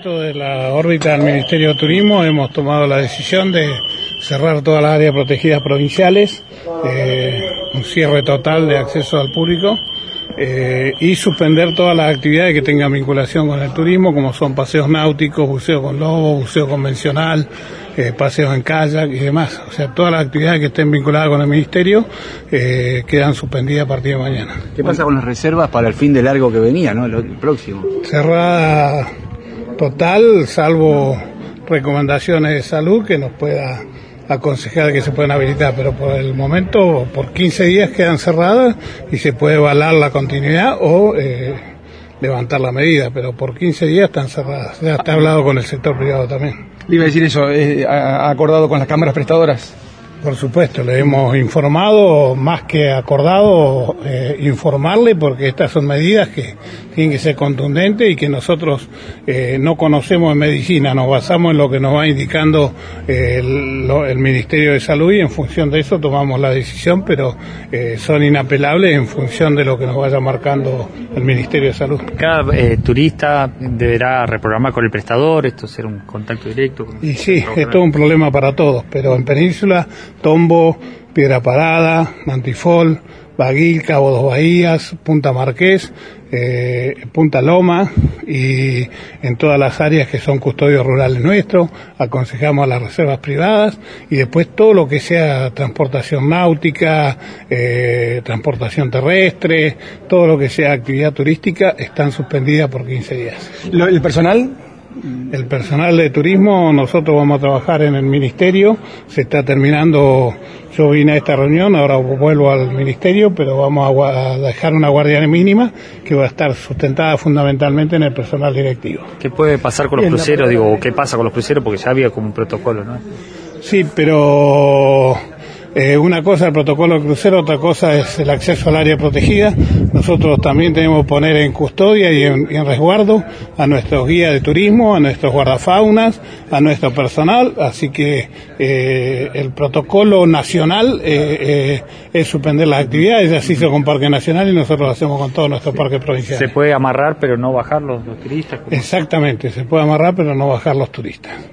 De la órbita del Ministerio de Turismo hemos tomado la decisión de cerrar todas las áreas protegidas provinciales, un cierre total de acceso al público y suspender todas las actividades que tengan vinculación con el turismo, como son paseos náuticos, buceo con lobo, buceo convencional, paseos en kayak y demás. O sea, todas las actividades que estén vinculadas con el Ministerio quedan suspendidas a partir de mañana. ¿Qué pasa con las reservas para el fin de largo que venía, ¿no? El próximo. Cerrada total, salvo recomendaciones de salud que nos pueda aconsejar que se pueden habilitar, pero por el momento por 15 días quedan cerradas y se puede evaluar la continuidad o levantar la medida, pero por 15 días están cerradas. Ya está hablado con el sector privado también. Le iba a decir eso, ¿ha acordado con las cámaras prestadoras? Por supuesto, le hemos informado, más que acordado, informarle, porque estas son medidas que tienen que ser contundentes y que nosotros no conocemos en medicina, nos basamos en lo que nos va indicando el Ministerio de Salud y en función de eso tomamos la decisión, pero son inapelables en función de lo que nos vaya marcando el Ministerio de Salud. Cada turista deberá reprogramar con el prestador, esto será un contacto directo. Y sí, es todo un problema para todos, pero en Península, Tombo, Piedra Parada, Mantifol, Baguil, Cabo Dos Bahías, Punta Marqués, Punta Loma y en todas las áreas que son custodios rurales nuestros, aconsejamos a las reservas privadas y después todo lo que sea transportación náutica, transportación terrestre, todo lo que sea actividad turística están suspendidas por 15 días. ¿El personal? El personal de turismo, nosotros vamos a trabajar en el Ministerio, se está terminando, yo vine a esta reunión, ahora vuelvo al Ministerio, pero vamos a dejar una guardia mínima que va a estar sustentada fundamentalmente en el personal directivo. ¿Qué puede pasar con los cruceros? O ¿qué pasa con los cruceros? Porque ya había como un protocolo, ¿no? Sí, pero una cosa es el protocolo de crucero, otra cosa es el acceso al área protegida. Nosotros también tenemos que poner en custodia y en resguardo a nuestros guías de turismo, a nuestros guardafaunas, a nuestro personal, así que el protocolo nacional es suspender las actividades, ya se hizo con Parque Nacional y nosotros lo hacemos con todos nuestros parques provinciales. ¿Se puede amarrar pero no bajar los turistas? Exactamente, se puede amarrar pero no bajar los turistas.